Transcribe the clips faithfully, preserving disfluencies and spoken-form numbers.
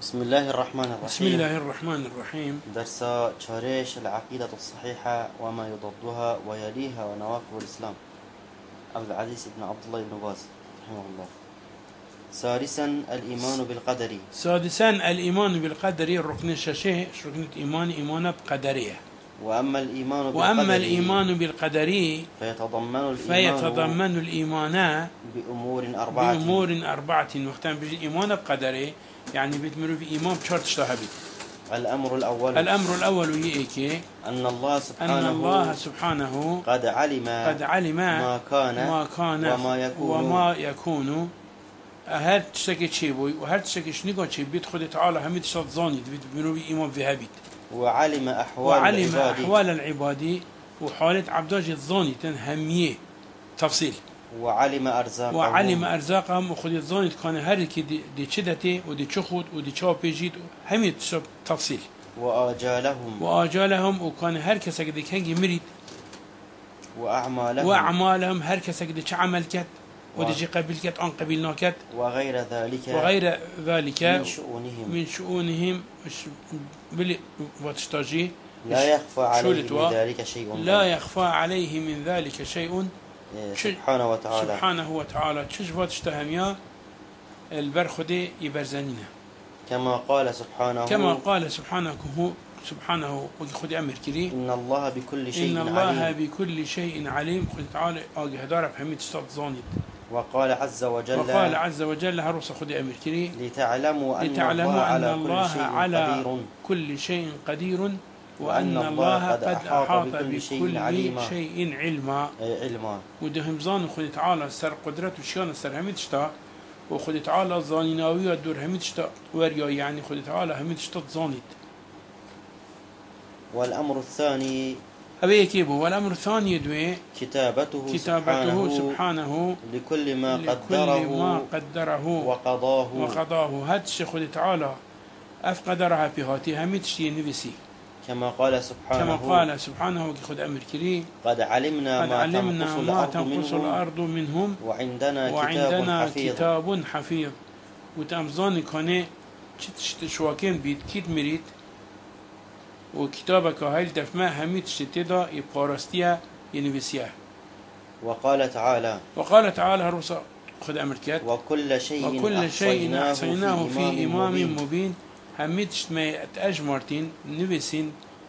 بسم الله الرحمن الرحيم. بسم الله الرحمن الرحيم. درس شاريش العقيدة الصحيحة وما يضادها ويليها ونواقض الإسلام. عبد العزيز بن عبد الله بن باز رحمه الله. سادسا الإيمان بالقدر. سادسا الإيمان بالقدر الركن الشاشة ركن إيمان إيمان بقدرية. وأما الإيمان بالقدر وأما الإيمان بالقدر فيتضمن الإيمان فيتضمن الإيمان بأمور أربعة بأمور أربعة وقتان بيجي إيمان بقدره يعني بيتمروا في إيمان بشرط اشتهبت. الأمر الأول الأمر الأول هي أن الله سبحانه أن الله سبحانه قد علم قد علم ما كان ما كان وما يكون وما يكون هر تشتكي شيء بوي وهر تشتكي شنيقا شيء بيت خد تعالى هم تشتغل ظاني بيتمروا في إيمان في هبت. وعلم أحوال وعلم العباد أحوال العباد وحالة عبداج الظاني تنهمية تفصيل. وعلم أرزاقهم وعلم أرزاقهم وخد الظاني كان هر كي دي, دي شدته ودي شخود ودي شاب بيجيد هم تفصيل. وآجالهم وآجالهم وكان هر كسا قد كان مريد وأعمالهم وأعمالهم هر كسا قد عمل كت ودي قبل كت أن قبلنا كت وغير ذلك وغير ذلك من شؤونهم من شؤونهم بلي وتشتاجي لا يخفى عليه من شولتوا ذلك شيء لا يخفى عليه من ذلك شيء سبحانه وتعالى سبحانه وتعالى تشجفات اشتهميا البرخدي يبرزنينا كما قال سبحانه كما قال سبحانه هو سبحانه وخدي أمر كري إن الله بكل شيء إن الله عليم. بكل شيء عليم خد تعالى أجي هدار بحميد استاد ظانيت. وقال عز وجل وقال عز وجل هروس خدي أمر كري لتعلموا أن لتعلموا الله أن على الله كل شيء على قدير كل شيء قدير وأن وأن الله الله قد قد أحاط أحاط بكل شيء بكل عليما. شيء علما. أي علما ودهم ظان خد تعالى سر قدرته شان سر هميت شتا وخد تعالى ظانيناوي الدور هميت شتا وريا يعني خد تعالى هميت شتا ظانيت. والأمر الثاني أبي كيبو والأمر الثاني دوي كتابته, كتابته سبحانه, سبحانه لكل ما لكل قدره ما قدره وقضاه وقضاه هاد خد تعالى أف قدرها بهاتي هميت شتي نفسي كما قال سبحانه كما قال سبحانه وخد أمر كري قد علمنا قد ما علمنا تنقص ما الأرض تنقص منهم الأرض منهم وعندنا, وعندنا كتاب حفيظ كتاب حفيظ. وتأمزاني كان شت شواكين بيت كيد مريد وكتابك هاي دفما هميت شتدا يبارستيا ينفسيا. وقال تعالى وقال تعالى هروسا خد أمر كات وكل شيء وكل شيء أحصيناه أحصيناه في إمام مبين. مبين. هميت شتما تأجمرتين نفسين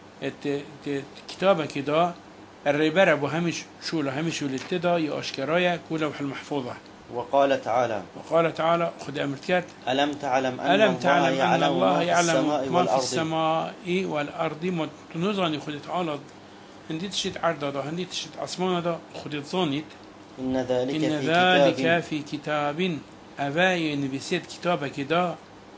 كتابك دا الربارة بهمش شولا همش ولتدا يأشكرايا كلوح المحفوظة. وقال تعالى وقال تعالى خد أمر كات ألم تعلم أن ألم الله تعلم أن الله يعلم يعلم ما في ما في السماء السماء والأرض متنظرني خد تعالى هندي تشت عرض دا هندي تشت أسمان دا خد ظانيت إن ذلك إن في ذلك كتاب في كتاب أباين بسيت كتابك دا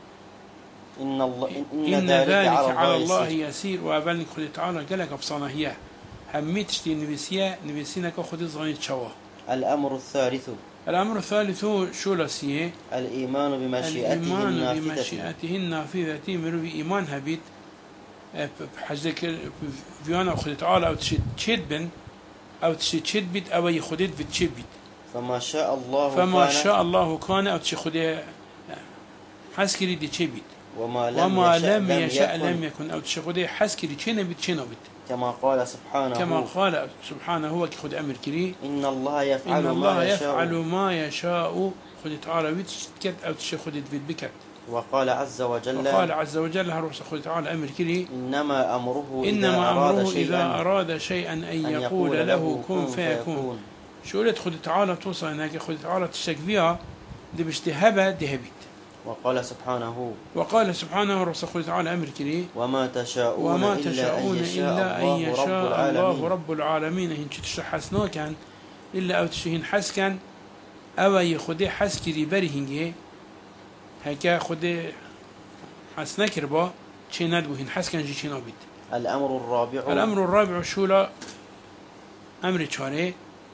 إن, الله إن, إن ذلك, ذلك على على الله الله يسير. يسير وأبالك خد تعالى قالك أبصانا هي هميت تشتي نبسيا نبسينك خد ظانيت شوا. الأمر الثالث الأمر الثالث شو لسيه الإيمان بمشيئته الإيمان النافذة بمشيئته النافذة مرو إيمان هبيت بحجك فيانا خد تعالى أو تشد تشد بن أو تشد تشد بيت أو يخدت في تشد بيت فما شاء الله فما كان شاء الله كان أو تشخد حسكري دي تشد بيت وما لم وما يشاء, لم يشاء يكن لم يكن أو تشخد حسكري تشين بيت تشين بيت كما قال سبحانه كما قال سبحانه هو خد أمر كري إن الله يفعل إن الله ما يشاء يفعل ما يشاء خد تعالى بيت كت أو تشخد بيت بكت. وقال عز وجل وقال عز وجل هروس خد تعالى أمر كري إنما أمره إنما إذا أراد أمره شيئا إذا أراد شيئا أن, أن يقول له كن فيكون. شو خد تعالى توصل هناك خد تعالى تشتكبيها دي باشتهابها دي هبيت. وقال سبحانه وقال سبحانه رسول خد تعالى أمر كري وما تشاءون, وما إلا, تشاءون أن يشاء إلا أن الله, يشاء رب العالمين. الله رب العالمين. هن تشحسنا كان إلا أو تشهين حس كان أو يخدي حس كري بريهنجي هكا خدي حس نكربا شيء ندبو هن حس كان جي شيء نابيت. الأمر الرابع الأمر الرابع شو لا أمر شاري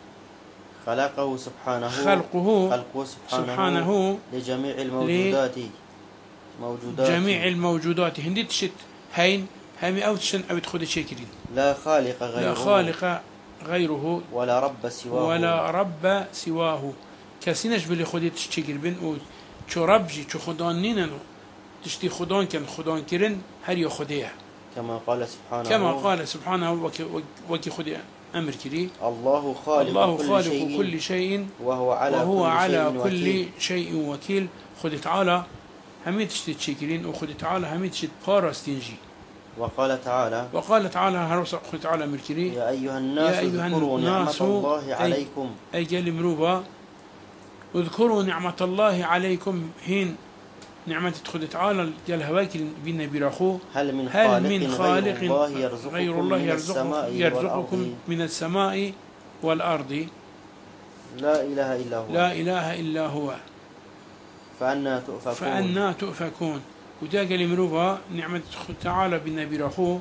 خلقه سبحانه خلقه خلقه سبحانه, سبحانه لجميع الموجودات موجودات جميع الموجودات هندي تشت هين همي أو تشن أو تخد شكرين لا خالق غيره لا خالق غيره ولا رب سواه ولا رب سواه. كسينش بلي خدي تشكر بين أو شو ربجي شو خدانين تشتي خدان كان خدان كرن هر يا خديه كما قال سبحانه كما قال سبحانه وكي, وكي خدي أمر كري الله خالق, الله كل, خالق شيء كل شيء وهو على وهو كل على شيء كل وكيل. شيء وكيل. خد تعالى هميت تشتي تشكرين وخد تعالى هميت تشتي باراستينجي. وقال تعالى وقال تعالى هروس خد تعالى مركري يا أيها الناس يا أيها اذكروا الناس نعمة الله عليكم أي قال مروبا اذكروا نعمة الله عليكم هين نعمة تدخل تعالى قال هواكل بنا براخو هل من هل خالق, من خالق غير الله يرزقكم, غير الله من, يرزقكم, السماء يرزقكم والأرض من السماء والأرض لا إله إلا هو لا إله إلا هو فأنا تؤفكون فأنا تؤفكون. ودا قال مروبا نعمة تعالى بنا براخو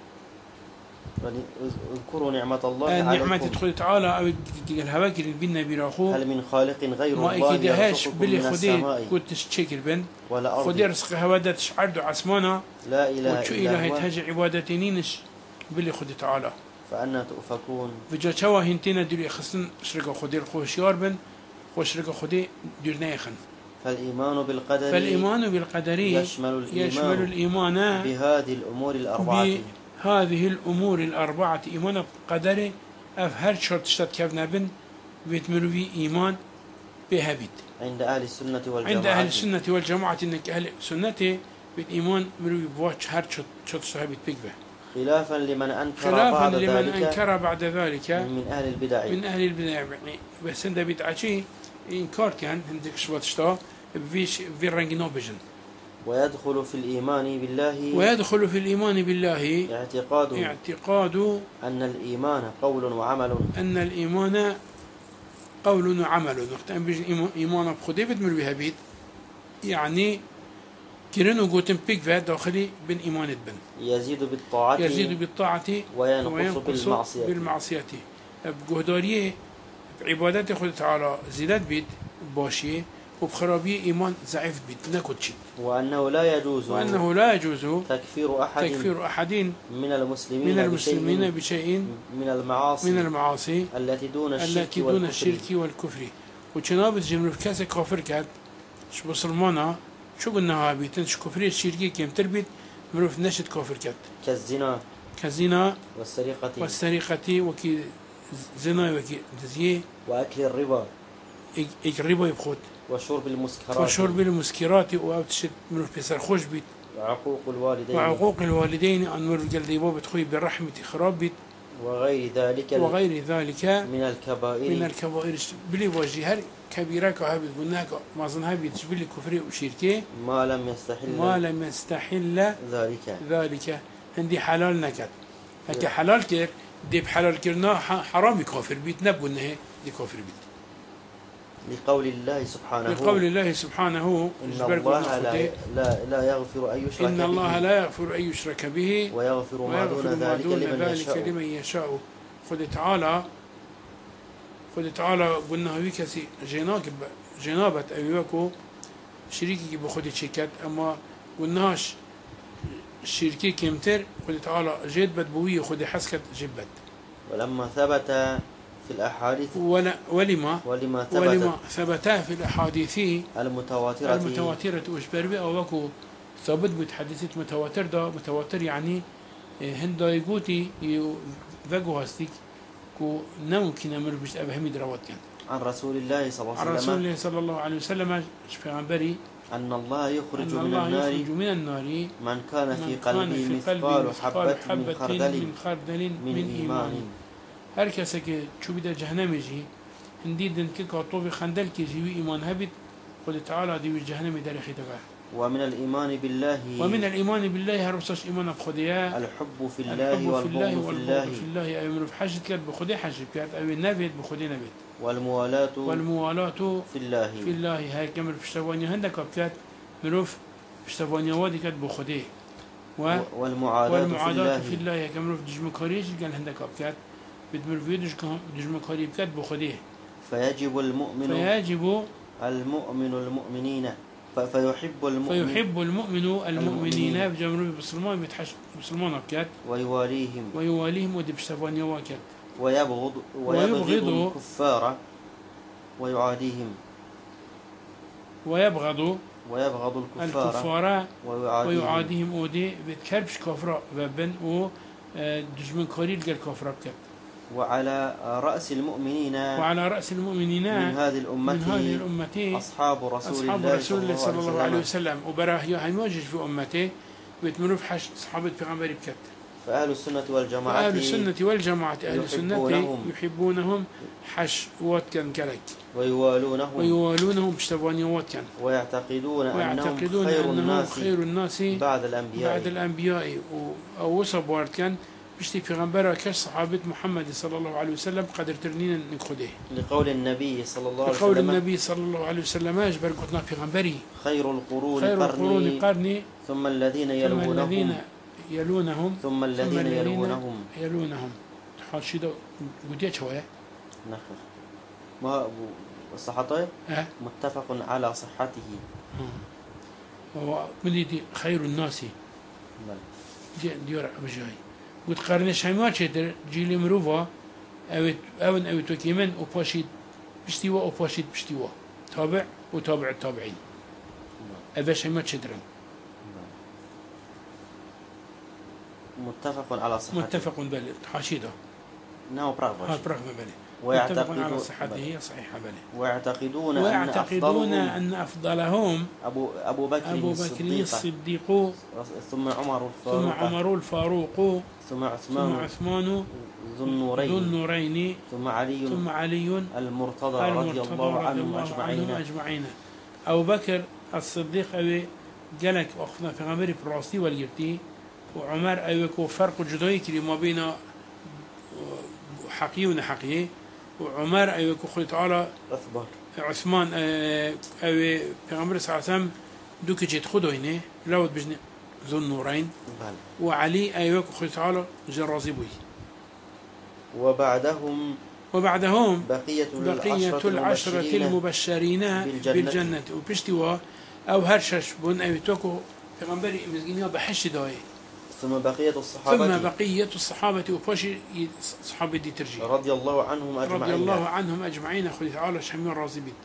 اذكروا نعمة الله عليكم نعمة تدخل تعالى أو الهواكل بنا براخو هل من خالق غير ما الله إكيدهاش يرزقكم بلي من خدي السماء كنت تشكر بن والأرض خدي رزق هوادا تشعرد عسمانا لا إله وشو إلا إله هو يتهجع عبادتينينش بلي خدي تعالى فأنا تؤفكون بجا شوا هنتينا ديري خصن شرقة خدي الخوشيار بن وشرقة خدي ديرنايخن. فالإيمان بالقدر فالإيمان بالقدر يشمل الإيمان, يشمل الإيمان بهذه الأمور الأربعة بهذه الأمور الأربعة. إيمان بالقدر أفهر شرط شرط كيفنا بن بيتمروا في إيمان بها بيت عند أهل السنة والجماعة عند أهل السنة والجماعة إنك أهل السنة بالإيمان مروا بواش هر شرط شرط صحابي بيكبه خلافا لمن أنكر خلافا بعد لمن ذلك أنكر بعد ذلك من أهل البدع من أهل البدع. يعني بس عند بدعتي إنكار كان عندك شوات شتا فيش في رنج نوبجن. ويدخل في الإيمان بالله ويدخل في الإيمان بالله اعتقاد اعتقاد أن الإيمان قول وعمل أن الإيمان قول وعمل. نختم بيجن إيمان بخدي بتمر بها بيت يعني كيرنو قوتن بيك فات داخلي بن إيمان بن يزيد بالطاعة يزيد بالطاعة وينقص, وينقص بالمعصية بالمعصية. بجهدارية عبادات خد تعالى زيادات بيت باشية وبخرابية إيمان ضعيف بيت نكوتشي. وأنه لا يجوز وأنه لا يجوز تكفير أحد تكفير أحد من المسلمين من المسلمين بشيء, بشيء من المعاصي من المعاصي التي دون الشرك التي دون والكفر. الشرك والكفر. وشناب الجمر في كاسة كافر كات ش بسلمانا شو قلنا ها بيتن ش كفرية الشركي كم تربيت مروف نشد كافر كات كالزنا كزنا والسرقة والسرقة وكي زنا وكي دزيه وأكل الربا يقربوا يبخوت وشرب المسكرات وشرب المسكرات أو تشد مروف بيسر خوش بيت وعقوق الوالدين وعقوق الوالدين أن مروف قال ديبو بتخوي بالرحمة خراب بيت وغير ذلك وغير ذلك من الكبائر من الكبائر. بلي وجه هر كبيرة كهابت قلناك ما ظنها بيتشبلي كفري وشركه ما لم يستحل ما لم يستحل ذلك ذلك. عندي حلال نكت هكا حلال كير دي بحلال كرنا حرام كافر بيت نبو انه دي كافر بيت. لقول الله سبحانه لقول الله سبحانه إن الله لا, لا, لا يغفر أن يشرك إن الله به لا يغفر أن يشرك به ويغفر ما دون ويغفر ما ذلك دون لمن ذلك يشاء. لمن يشاء. خذ تعالى خذ تعالى قلنا هوي كسي جناك جنابة أيوكو شريكي بخذ شيكات أما قلناش الشركي كمتر خذ تعالى جد بوية خذ حسكت جبت. ولما ثبت في الأحاديث ولا ولما ولما ثبت ولما ثبتا في الأحاديث المتواترة المتواترة وإشبار بها وكو ثابت بتحديثات متواتر ده متواتر يعني هند يقولي يفجو هستيك كو نمكن أمر بيش أبي حميد روات كان عن رسول الله صلى الله عن عليه رسول وسلم الله صلى الله عليه وسلم شفع بري أن الله يخرج أن من الله النار يخرج من النار من كان في من كان قلبه في مثقال قلبه حبة حبة من خردل من خردل من من إيمان. إيمان. هر کسی که چو بیده جهنم جی هندی دن که کاتوب خندل که جیوی ایمان هبید خود تعالی دیوی جهنم در خیدگاه. ومن الإيمان بالله ومن الإيمان بالله هربساش إيمان بخديه الحب في الله الحب في الله والبغض في الله والبغض في الله أي من في حاجة كات بخديه حاجة كات أو النبيت بخديه نبيت والموالاة والموالاة في الله في الله هاي كمل في شتوانيا هندك كات مروف في شتوانيا وادي كات بخديه و والمعاداة والمعاداة في في الله الله كمل في دجمكاريش قال هندك كات بدمر في دجمكاري كات بخديه. فيجب المؤمن فيجب المؤمن المؤمنين فيحب المؤمن فيحب المؤمن المؤمنين بجمرو بسلمان بيتحش بسلمان أبكات ويواليهم ويواليهم ودي بشتفانيا واكات ويبغض ويبغض الكفار ويعاديهم ويبغض ويبغض الكفار الكفار ويعاديهم ويعاديهم أودي بتكربش كفرة وبن و دجمن كوريل قال كفرة بكت. وعلى رأس المؤمنين وعلى رأس المؤمنين من هذه الأمة من هذه الأمة أصحاب رسول أصحاب الله رسول الله صلى الله عليه وسلم. وسلم وبراه يا هنواجه في أمته ويتمروا في حش صحابة بيغمبر بكت. فأهل السنة والجماعة أهل السنة والجماعة أهل السنة يحبونهم, يحبونهم حش واتكن كلك ويوالونهم ويوالونهم بشتباني واتكن ويعتقدون, ويعتقدون أنهم خير أنهم الناس, خير الناس بعد الأنبياء بعد الأنبياء ووصب وارتكن بشتي في غنبرة كش صحابة محمد صلى الله عليه وسلم قدر ترنين نكخده لقول النبي صلى الله عليه وسلم لقول النبي صلى الله عليه وسلم أجبر قطنا في غنبري خير القرون خير القرون قرني ثم الذين ثم الذين يلونهم يلونهم ثم الذين يلونهم يلونهم حاشيدا قديت شوية نخر ما صحته أه متفق على صحته هو مليدي خير الناس بل دي ديور بجاي قلت قرنش همات شدر جيلي مروفا أو أون أو توكيمن وباشيد بشتيوا وباشيد بشتيوا تابع وتابع التابعين أباش همات شدرن متفق على صحته متفق بل حاشيده نعم برافو ها برافو بل متفق على صحته هي صحيحة بل ويعتقدون ويعتقدون أن, أن أفضلهم أبو أبو بكر أبو بكر الصديق, الصديق ثم عمر ثم الفاروق عمر الفاروق ثم عثمان, ثم عثمان ذو النورين, ذو النورين ثم علي ثم علي المرتضى رضي الله عنهم أجمعين. أجمعين أبو بكر الصديق أبي جلك وأخذنا في غمري براسي والجرتي وعمر أيوة فرق جدوي كلي ما بين حقي ونحقي وعمر أيوة خلي تعالى أثبت عثمان أيوة في غمري صلى الله عليه وسلم دوك جيت خدوينه لو بجن ذو النورين وعلي أيوة خلي تعالى جرازي بوي وبعدهم وبعدهم بقية, بقية العشرة المبشرين بالجنة, بالجنة وبشتوا أو هرشش بون أيوة توكو في غمري مزجينيا بحش داي ثم بقية الصحابة ثم بقية الصحابة وفاشي صحابة دي ترجي رضي الله عنهم أجمعين رضي الله عنهم أجمعين أخذ تعالى شمير رازي بيت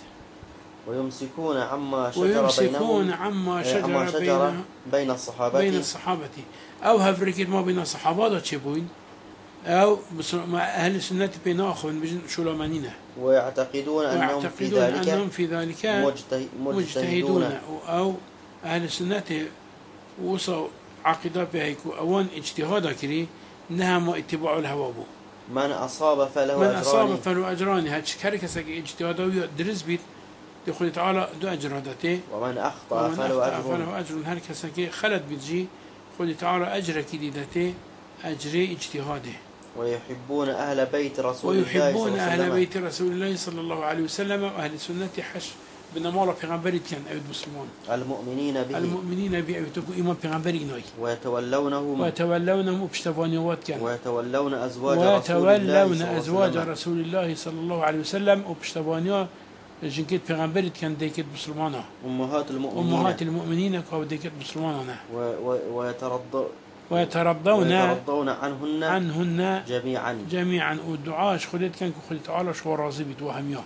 ويمسكون عما شجر ويمسكون بينهم عما شجر, عما شجر بين, بين الصحابة بين الصحابة أو هفركت ما بين الصحابة تشبوين أو أهل السنة بين آخر بجن شلمانينه ويعتقدون أنهم في ذلك, أنهم في ذلك مجتهدون, مجتهدون أو أهل السنة وصوا عقيدة بهيكو أوان اجتهادا كري نهم اتباع الهوى بو من أصاب فله من أجران أصاب فله أجران هاتش كاركسك اجتهادا درس بيت يقول تعالى دو أجرادته ومن أخطأ فله أجر فله أجر هر كسك خلت بتجي قل تعالى أجر كديدته أجري اجتهاده ويحبون أهل بيت رسول الله ويحبون أهل بيت رسول الله صلى الله عليه وسلم وأهل السنة حش بنمارا پیغمبری كان أيد مسلمان المؤمنين به المؤمنين به أيتوكو إمام پیغمبری ناي ويتولونهم ويتولونهم وبشتفانيوات كان ويتولون أزواج رسول الله ويتولون أزواج رسول الله صلى الله عليه وسلم وبشتفانيا جنكت پیغمبری كان ديكت مسلمانا أمهات المؤمنين أمهات المؤمنين كاو ديكت مسلمانا ويترضون ويترضون ويترضون عنهن عنهن جميعا جميعا والدعاء خليت كان خليت تعالى شو راضي بتوهميا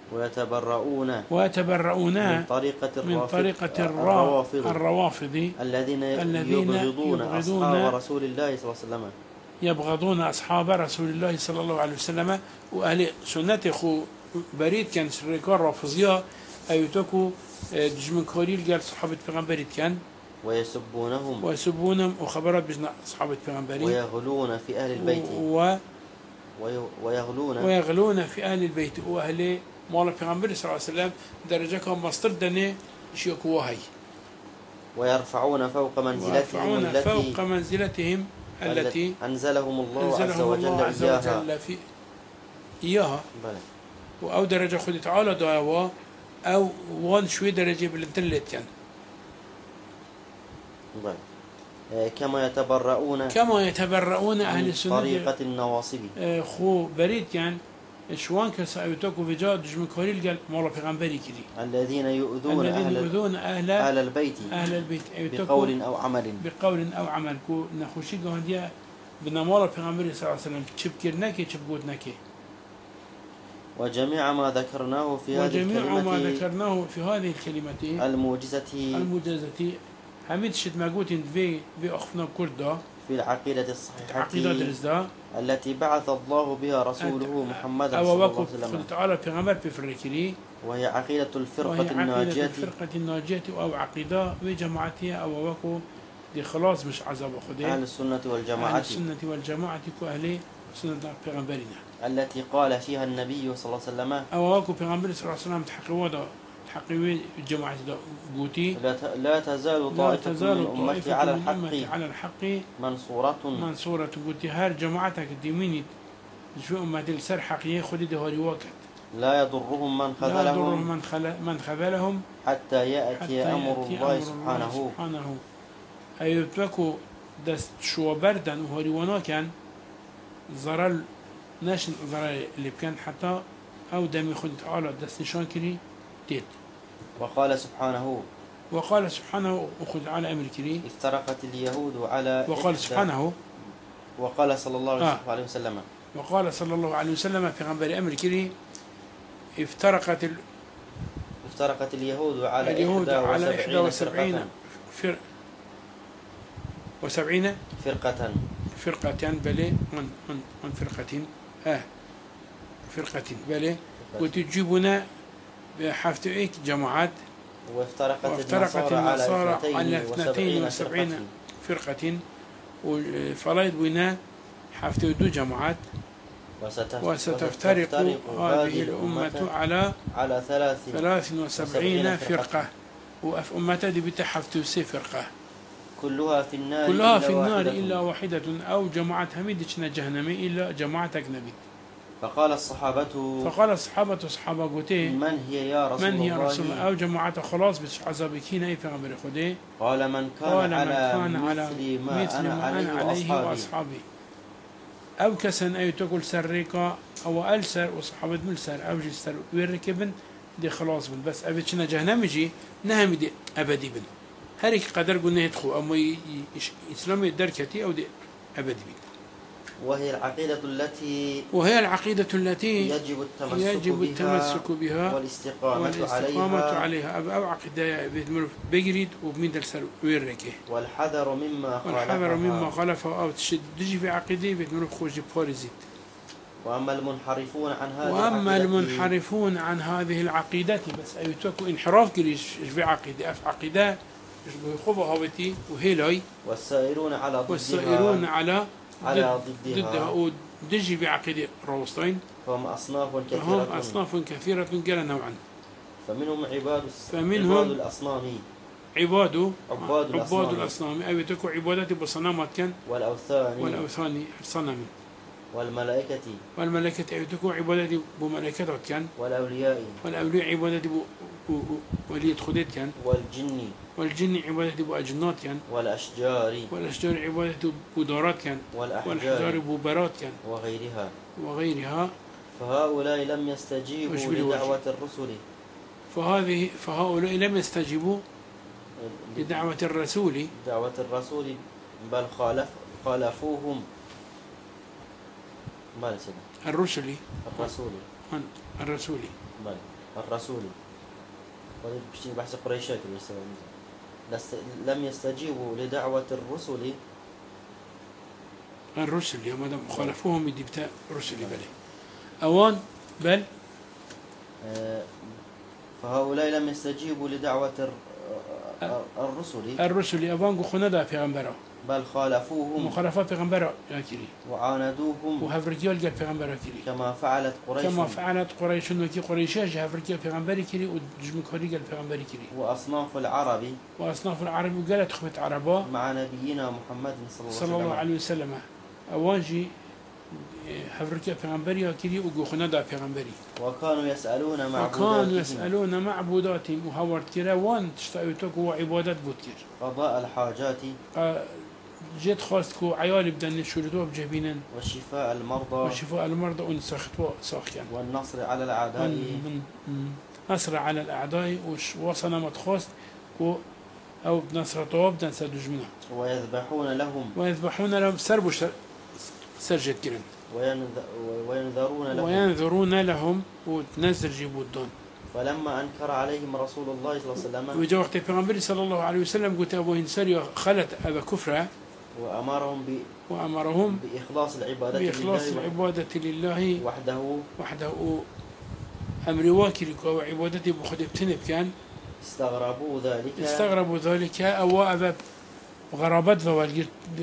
ويتبرؤون ويتبرؤون من طريقة من طريقة الروافض الروافض الذين الذين يبغضون يبغضون أصحاب رسول الله صلى الله عليه وسلم يبغضون أصحاب رسول الله صلى الله عليه وسلم وأهل سنة خو بريد كان شركار رافضية أيتوكو دجمن كوريل قال صحابة پیغمبريت كان ويسبونهم ويسبونهم وخبرات بجنا صحابة پیغمبري ويغلون في أهل البيت و ويغلون ويغلون في أهل البيت وأهل مال پیغمبر صلى الله عليه وسلم درجة كان مصدر دني شيكو هاي ويرفعون فوق منزلتهم التي فوق منزلتهم التي أنزلهم الله أنزلهم عز وجل الله عز إياها وجل في إياها بلى. أو درجة خد تعالى دعوة أو وان شوي درجة بالانترنت كان بلى. كما يتبرؤون كما يتبرؤون أهل السنة طريقة النواصب خو بريد كان شوان كسأيتوكو في جاد جمع كوريل قال مولا پیغمبری كري الذين يؤذون الذين أهل, يؤذون أهل, أهل البيت أهل البيت بقول أو عمل بقول أو عمل كو نخوشي قهديا بنا مولا پیغمبری صلى الله عليه وسلم چب كرنكي چب قوت نكي وجميع ما ذكرناه في هذه وجميع ما الكلمة ذكرناه في هذه الكلمة الموجزة الموجزة هميت شد ما قلت في في أخفنا كردا في العقيدة الصحيحة عقيدة الرزدا التي بعث الله بها رسوله محمد صلى أو الله وقف عليه وسلم، تعالى في غمر بفركري وهي عقيدة الفرقة وهي عقيدة الناجية الفرقة الناجية أو عقيدة وجماعتها أو وقو دي خلاص مش عذاب خدي أهل السنة والجماعة أهل السنة والجماعة كأهل سنة پیغمبرنا التي قال فيها النبي صلى الله عليه وسلم أو وقو پیغمبر صلى الله عليه وسلم تحقيوا دا تحقيوا الجماعة دا قوتي لا ت- لا تزال لا طائفة تزال من أمتي طائفة على من أمتي الحق على الحق منصورة منصورة قوتي هر جماعتك ديميني شو أمتي السر حقيقي خدي ده هوري وقت لا يضرهم من لا يضرهم خذلهم من خل من خذلهم حتى يأتي حتى أمر يأتي الله أمر سبحانه. سبحانه أيوتوكو دست شو بردن وهوريوانا كان ضرر نشن ضرر اللي كان حتى أو دم خد تعالى دست نشان كري تيت. وقال سبحانه وقال سبحانه وخذ على أمر كري. افترقت اليهود على وقال إحدى- سبحانه وقال صلى الله آه. عليه وسلم وقال صلى الله عليه وسلم في غنبري أمر كري افترقت ال- افترقت اليهود على اليهود على إحدى إحدى وسبعين فرقة فر وسبعين فرقة فرقة بلي من من من فرقة آه فرقة بلي وتجيبنا بحفتوئك جماعات وافترقت, وافترقت النصارى النصارى على على اثنتين اثنتين وسبعين فرقة فرقة وفلايد بنا حفتو دو جماعات وستف- وستفترق هذه الأمة على على ثلاث ثلاث وسبعين وسبعين فرقة فرقة. وأف أمتها دي بتحفتو سي فرقة كلها في النار كلها إلا في النار واحدة. إلا واحدة أو جماعة هميدشنا جهنمي إلا جماعة أجنبي فقال الصحابة فقال الصحابة صحابة قوتي من هي يا رسول من هي الله رسول الله أو جماعة خلاص بس عذابكين أي في غمر خدي قال من كان قال من على كان على مثل ما مثل أنا ما أنا عليه عليه وأصحابي وأصحابي أو كسن أي تقول سرقة أو ألسر وصحابة ملسر أو جسر ويركبن دي خلاص بن بس أبتشنا جهنم يجي نهم دي أبدي بن هريك قدر قلنا يدخل أما ي- ي- إسلامي دركتي أو دي أبدي بن وهي العقيدة التي وهي العقيدة التي يجب التمسك يجب بها التمسك بها والاستقامة, والاستقامة عليها عليها أو أو عقيدة بيتمر بجريد وبمين درسل ويركه والحذر مما والحذر مما خالفها. خالفه أو تشد دجي في عقيدة بيتمر خوش بارزيت وأما المنحرفون عن هذه وأما العقيدة المنحرفون عن هذه العقيدة بس أيتوكو انحراف كريش في عقيدة أف عقيدة يخوف هابتي وهيلاي والسائرون على ضدها والسائرون على على ضد- ضدها ضدها ودجي في عقيدة روستين فهم أصناف هم كثيرة أصناف كثيرة قال نوعا فمنهم عباد الس- فمنهم عباد الأصنام عباد عباد الأصنام. عباد الأصنام أي تكو عبادة بصنامات كان والأوثان والأوثان صنم والملائكة والملائكة أي تكو عبادة بملائكة كان والأولياء والأولياء عبادة ب ولية خديت كان والجن والجن عبادة بأجنات كان والأشجار والأشجار عبادة بدارات كان والأحجار والأحجار ببرات كان وغيرها وغيرها فهؤلاء لم وش يستجيبوا بالوجه؟ لدعوة الرسل فهذه فهؤلاء لم يستجيبوا لدعوة الرسول دعوة الرسول بل خالف خالفوهم بل سيدنا الرسل الرسول الرسول بل الرسول وهذا بشتي بحث قريشات لست- لم يستجيبوا لدعوة الرسل الرسل يا مدام خالفوهم يدبتا رسل بله أوان بل آه، فهؤلاء لم يستجيبوا لدعوة الر- آه، الرسل الرسل أبان خندا في غنبرة بل خالفوهم مخالفة في غنبرة يا كري وعاندوهم وهفركيال قال في غنبرة كري كما فعلت قريش كما فعلت قريش وكي قريشاش هفركيال في غنبرة كري ودجمكوري قال في غنبرة كري وأصناف العرب وأصناف العرب قالت خبت عربا مع نبينا محمد صلى الله صلى عليه الله وسلم عليه وسلم أوانجي هفركيال في غنبرة كري وقو خندا في غنبرة وكانوا يسألون وكانوا معبوداتهم يسألون معبوداتهم وهورت كرا وان تشتايتوك هو عبادات بوتكر قضاء الحاجات جيت خواستكو عيال بدن شردوه بجبينن وشفاء المرضى وشفاء المرضى ونسختوا ساخيان والنصر على الأعداء من من نصر على الأعداء وش وصنا متخوست و أو بنصر طواب بدن سدوج منها ويذبحون لهم ويذبحون لهم سربوا شر سرجت كرن وينذ- وينذرون لهم. وينذرون لهم وتنزل جيبودون. فلما أنكر عليهم رسول الله صلى الله عليه وسلم وجا وقت البيغمبر صلى الله عليه وسلم قلت أبو هنسري خلت أبا كفرة وأمرهم ب... وأمرهم بإخلاص العبادة بإخلاص لله العبادة لله وحده وحده أمر واكلك وعبادتي بخد بتنب كان استغربوا ذلك استغربوا ذلك أو أبا غرابات ذوال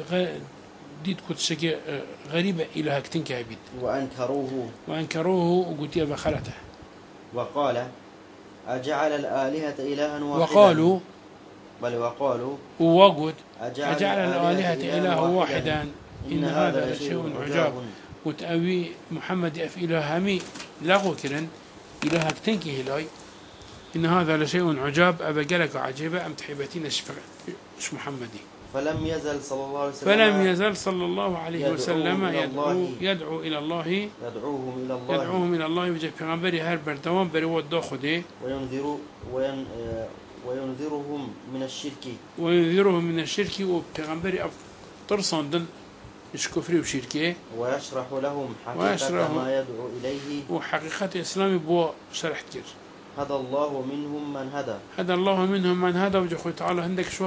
ديت كنت شيء غريبة إلى هكتين كعبيد وأنكروه وأنكروه وقلت أبا خلته. وقال أجعل الآلهة إلها واحدا وقالوا بل وقالوا ووجد أجعل, أجعل الآلهة إله واحدا إن هذا لشيء لشيء عجاب. وتأوي محمد أف إله همي لغو كرن إلهك تنكي هلاي إن هذا لشيء عجاب أبا قالك عجيبة أم تحبتين إيش محمدي. فلم يزل صلى الله عليه وسلم فلم يزل صلى الله عليه وسلم إلى يدعو الله يدعو إلى الله يدعوهم إلى الله يدعوهم إلى الله وجه پیغمبری هر بردوام بری ود داخده وينذر وين وينذرهم من الشرك وينذرهم من الشرك وبيغمبري ترصن دن إيش كفري وشركه ويشرح لهم حقيقة ويشرح ما يدعو إليه وحقيقة الإسلام بو شرح كتير. هدى الله منهم من هدى هذا الله منهم من هذا وجه خوي تعالى عندك شواب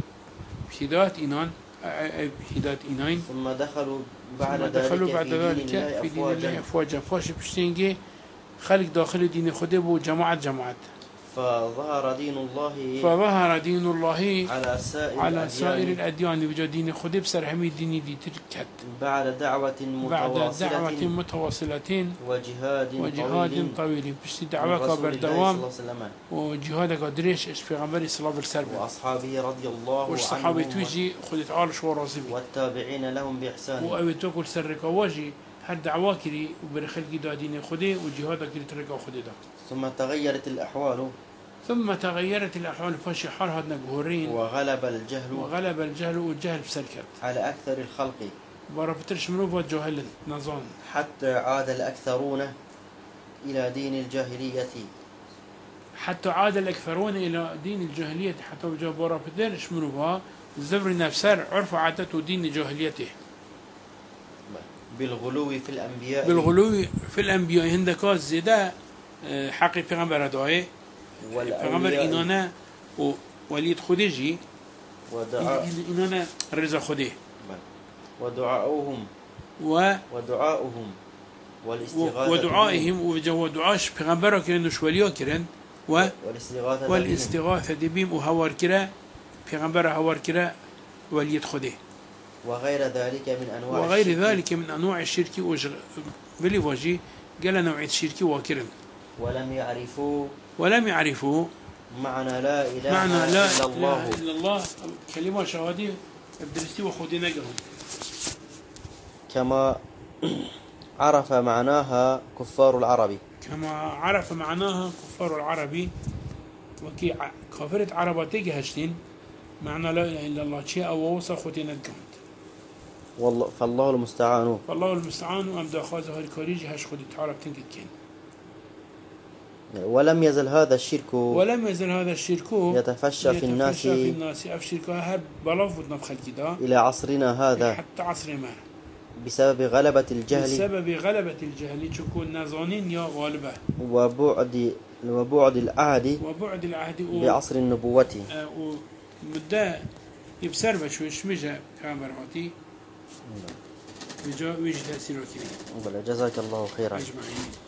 هداية إيمان هداية إيمان ثم دخلوا بعد ثم دخلوا ذلك بعد في ذلك دين الله في دين الله أفواجا أفواجا فاش بشتينجي خلق داخل دين خده بو جماعة جماعة فظهر دين الله فظهر دين الله على سائر على الأديان سائر الأديان وجا دين خده بسر همي ديني دي تركت بعد دعوة بعد متواصلة دعوة متواصلة وجهاد وجهاد طويل طويل بشتي من دعوة رسول الله صلى بردوام الله عليه وسلم وجهاد قدريش إيش في غمبري صلى الله عليه وسلم وأصحابه رضي الله وش صحابي عنهم توجي خذت عارش ورازبي والتابعين لهم بإحسان وأبي تقول سرك واجي هر دعوة كري وبرخل جدا دين خده وجهاد كري ترك خده ده. ثم تغيرت الأحوال ثم تغيرت الأحوال فش حال هاد نجهورين وغلب الجهل وغلب الجهل والجهل بسركت على أكثر الخلق بربترش منو جهل نظام حتى عاد الأكثرون إلى دين الجاهلية حتى عاد الأكثرون إلى دين الجاهلية حتى وجا بربترش منو الزبر نفسر عرف عادته دين جاهليته بالغلو في الأنبياء بالغلو في الأنبياء هندك زيادة حقي پیغمبر دعای پیغمبر اینانه و ولید خودجی ودعاء اینانه رضا خوده ودعاؤهم و ودعاؤهم والاستغاثة ودعائهم وجو دعاش پیغمبر کرن ولیا کرن و والاستغاثة والاستغاثة بهم وهوار كرا پیغمبر هوار كرا ولید خوده وغير ذلك من أنواع وغير الشرك ذلك من أنواع الشرك وجر بلي واجي قال نوع الشرك واكرن ولم يعرفوا ولم يعرفوا معنى لا إله معنى لا إلا الله إله إلا الله كلمة شهادية بدرستي وخودي نجرهم كما عرف معناها كفار العرب كما عرف معناها كفار العربي وكي كافرة عرباتي هشتين معنى لا إله إلا الله شيء أو وصى خودي نجرهم والله فالله المستعان فالله المستعان وأم داخازه الكاريجي هش خودي تعرف تنكت كين ولم يزل هذا الشرك ولم يزل هذا الشرك يتفشى في الناس يتفشى في الناس أف شركها هر بلاف ودنبخل كده إلى عصرنا هذا حتى عصر ما بسبب غلبة الجهل بسبب غلبة الجهل تكون نازونين يا غالبة وبعد وبعد العهد وبعد العهد و... بعصر النبوة آه ومدة يبسر بشوش مجا كامر هاتي ويجي تأثيره كبير جزاك الله خيرا أجمعين.